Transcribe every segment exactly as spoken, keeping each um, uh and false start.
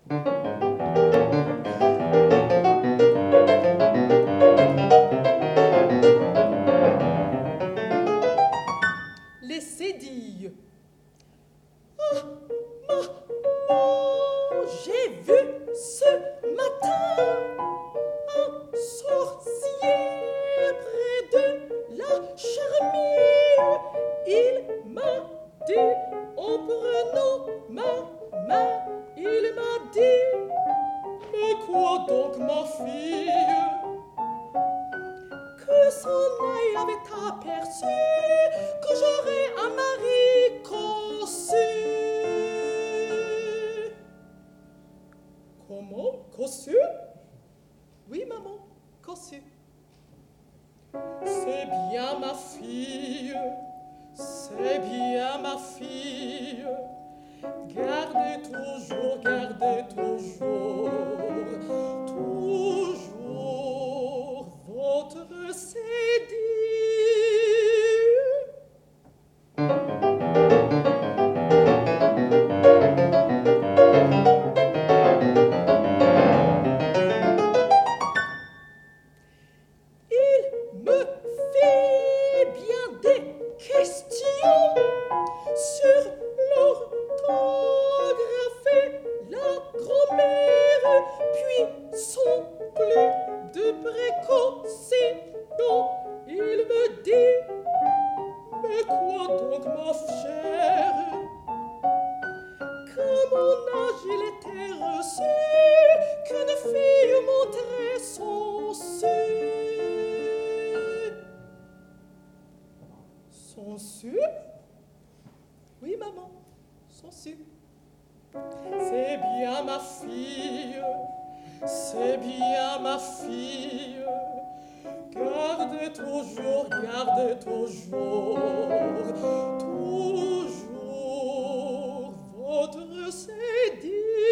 Les cédilles. Ah, maman, j'ai vu ce matin un sorcier près de la charmille. Il m'a dit, en prenant ma main, il m'a dit: mais quoi donc, ma fille? Que son œil avait aperçu que j'aurais un mari cossu. Comment? Cossu? Oui, maman, cossu. C'est bien, ma fille, c'est bien, ma fille. Gardez toujours, gardez toujours, toujours votre cédille. Il me fit bien des questions sur l'orthographe et la grammaire, puis son plus de précaution. Il me dit: mais quoi donc, ma chère? Qu'à mon âge il était reçu qu'une fille montrait son su. Son su? Oui, maman, son su. C'est bien, ma fille, c'est bien, ma fille. Gardez toujours, gardez toujours, toujours votre cédille.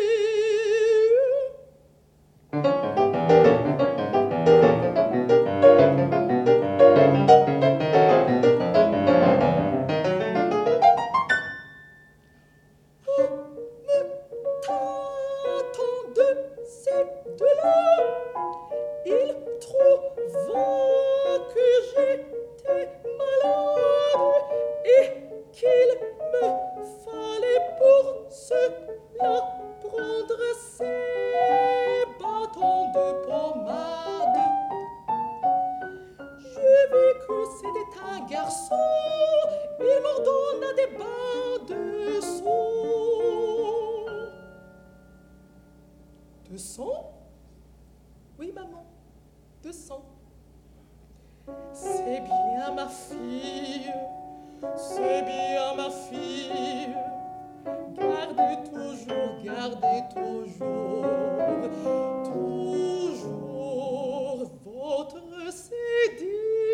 Il trouva que j'étais malade et qu'il me fallait pour cela prendre ses bâtons de pommade. Je vis que c'était un garçon, il m'ordonna des bains de sang. De sang? Oui, maman, de sang. C'est bien, ma fille, c'est bien, ma fille. Gardez toujours, gardez toujours, toujours votre cédille.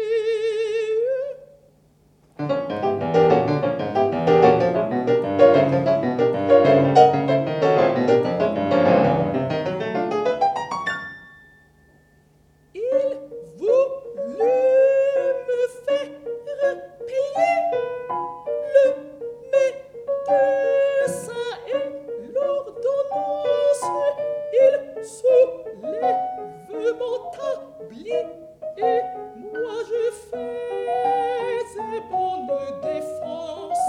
Et moi je faisais bonne défense,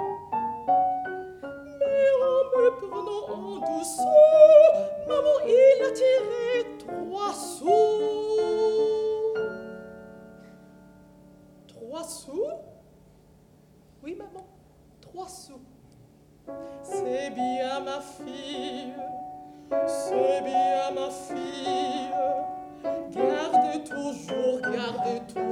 mais en me prenant en dessous, maman, il a tiré trois sous. Trois sous? Oui, maman, trois sous. C'est bien, ma fille, c'est bien, ma fille. Gardez toujours, gardez toujours.